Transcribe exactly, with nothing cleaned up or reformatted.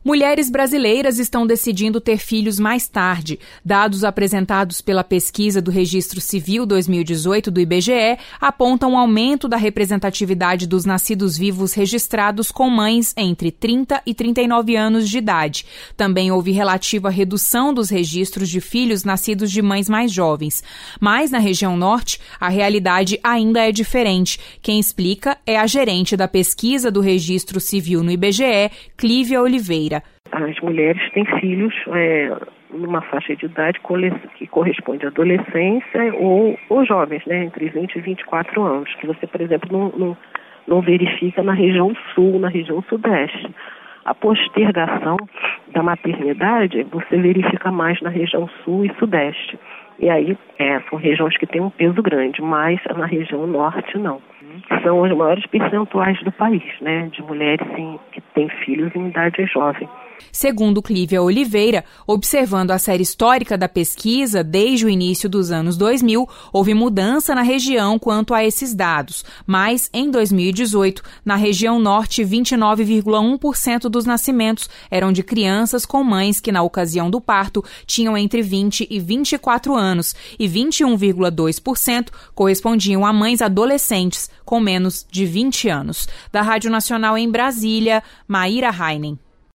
Mulheres brasileiras estão decidindo ter filhos mais tarde. Dados apresentados pela pesquisa do Registro Civil dois mil e dezoito do I B G E apontam um aumento da representatividade dos nascidos vivos registrados com mães entre trinta e trinta e nove anos de idade. Também houve relativa redução dos registros de filhos nascidos de mães mais jovens. Mas na região norte, a realidade ainda é diferente. Quem explica é a gerente da pesquisa do Registro Civil no I B G E, Clívia Oliveira. As mulheres têm filhos é, numa faixa de idade que corresponde à adolescência ou, ou jovens, né, entre vinte e vinte e quatro anos, que você, por exemplo, não, não, não verifica na região sul, na região sudeste. A postergação da maternidade você verifica mais na região sul e sudeste. E aí é, são regiões que têm um peso grande, mas na região norte não. São os maiores percentuais do país, né, de mulheres sim, que têm filhos em idade jovem. Segundo Clívia Oliveira, observando a série histórica da pesquisa desde o início dos anos dois mil, houve mudança na região quanto a esses dados, mas em dois mil e dezoito, na região norte, vinte e nove vírgula um por cento dos nascimentos eram de crianças com mães que na ocasião do parto tinham entre vinte e vinte e quatro anos e vinte e um vírgula dois por cento correspondiam a mães adolescentes com menos de vinte anos. Da Rádio Nacional em Brasília, Maíra Heinen.